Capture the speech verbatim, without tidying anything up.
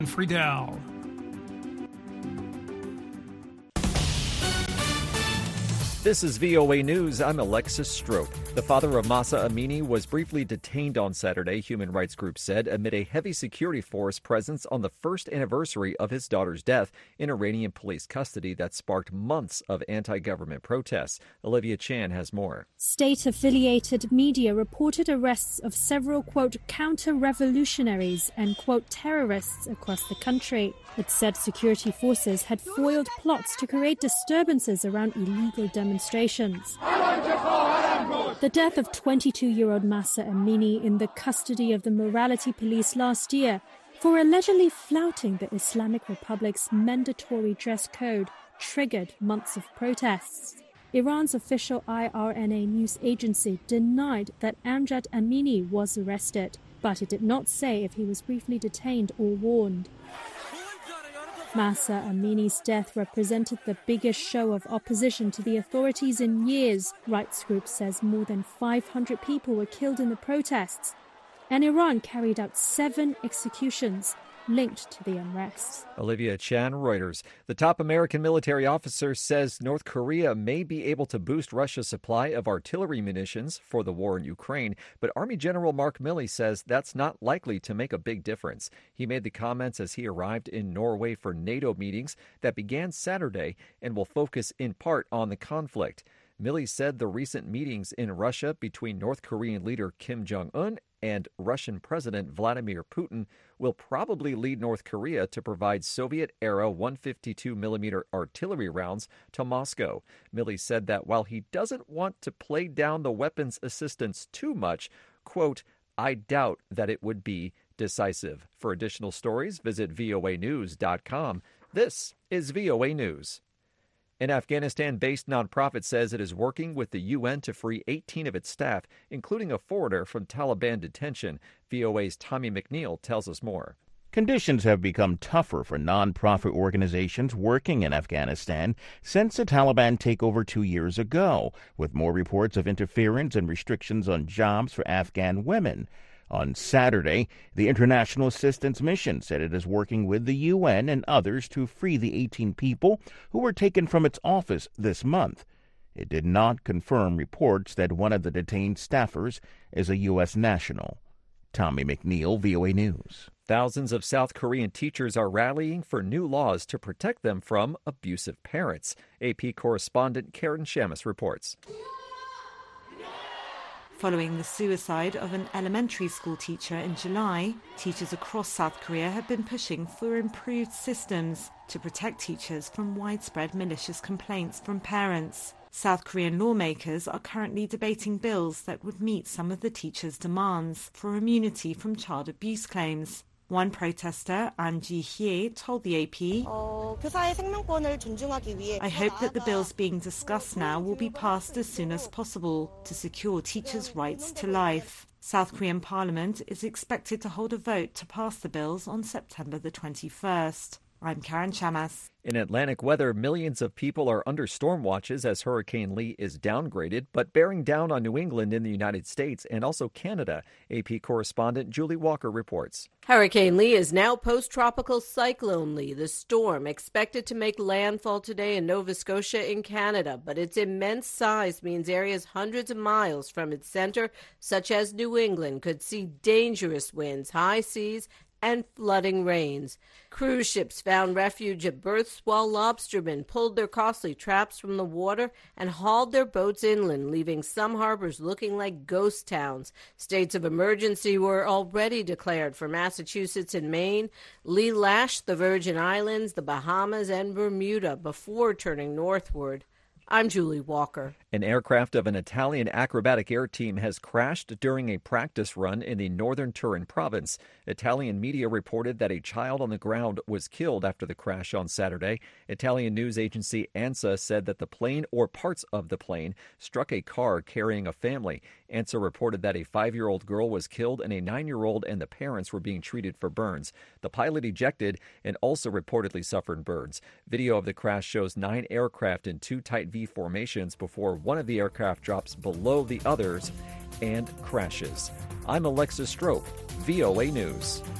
Friedel. This is V O A News. I'm Alexis Strope. The father of Mahsa Amini was briefly detained on Saturday, human rights groups said, amid a heavy security force presence on the first anniversary of his daughter's death in Iranian police custody that sparked months of anti-government protests. Olivia Chan has more. State-affiliated media reported arrests of several, quote, counter-revolutionaries and, quote, terrorists across the country. It said security forces had foiled plots to create disturbances around illegal demonstrations. The death of twenty-two-year-old Mahsa Amini in the custody of the morality police last year for allegedly flouting the Islamic Republic's mandatory dress code triggered months of protests. Iran's official I R N A news agency denied that Amjad Amini was arrested, but it did not say if he was briefly detained or warned. Mahsa Amini's death represented the biggest show of opposition to the authorities in years. Rights group says more than five hundred people were killed in the protests, and Iran carried out seven executions linked to the unrest. Olivia Chan, Reuters. The top American military officer says North Korea may be able to boost Russia's supply of artillery munitions for the war in Ukraine, but Army General Mark Milley says that's not likely to make a big difference. He made the comments as he arrived in Norway for NATO meetings that began Saturday and will focus in part on the conflict. Milley said the recent meetings in Russia between North Korean leader Kim Jong-un and Russian President Vladimir Putin will probably lead North Korea to provide Soviet-era one fifty-two millimeter artillery rounds to Moscow. Milley said that while he doesn't want to play down the weapons assistance too much, quote, I doubt that it would be decisive. For additional stories, visit V O A news dot com. This is V O A News. An Afghanistan-based nonprofit says it is working with the U N to free eighteen of its staff, including a foreigner from Taliban detention. V O A's Tommy McNeil tells us more. Conditions have become tougher for nonprofit organizations working in Afghanistan since the Taliban takeover two years ago, with more reports of interference and restrictions on jobs for Afghan women. On Saturday, the International Assistance Mission said it is working with the U N and others to free the eighteen people who were taken from its office this month. It did not confirm reports that one of the detained staffers is a U S national. Tommy McNeil, V O A News. Thousands of South Korean teachers are rallying for new laws to protect them from abusive parents. A P correspondent Karen Shamus reports. Following the suicide of an elementary school teacher in July, teachers across South Korea have been pushing for improved systems to protect teachers from widespread malicious complaints from parents. South Korean lawmakers are currently debating bills that would meet some of the teachers' demands for immunity from child abuse claims. One protester, An Ji-hye, told the A P, I hope that the bills being discussed now will be passed as soon as possible to secure teachers' rights to life. South Korean Parliament is expected to hold a vote to pass the bills on September the twenty-first. I'm Karen Shamas. In Atlantic weather, millions of people are under storm watches as Hurricane Lee is downgraded, but bearing down on New England in the United States and also Canada. A P correspondent Julie Walker reports. Hurricane Lee is now post-tropical Cyclone Lee, the storm expected to make landfall today in Nova Scotia in Canada, but its immense size means areas hundreds of miles from its center, such as New England, could see dangerous winds, high seas, and flooding rains. Cruise ships found refuge at berths while lobstermen pulled their costly traps from the water and hauled their boats inland, leaving some harbors looking like ghost towns. States of emergency were already declared for Massachusetts and Maine. Lee lashed the Virgin Islands, the Bahamas, and Bermuda before turning northward. I'm Julie Walker. An aircraft of an Italian acrobatic air team has crashed during a practice run in the northern Turin province. Italian media reported that a child on the ground was killed after the crash on Saturday. Italian news agency ANSA said that the plane or parts of the plane struck a car carrying a family. ANSA reported that a five-year-old girl was killed and a nine-year-old and the parents were being treated for burns. The pilot ejected and also reportedly suffered burns. Video of the crash shows nine aircraft in two tight V formations before one of the aircraft drops below the others and crashes. I'm Alexis Strope, V O A News.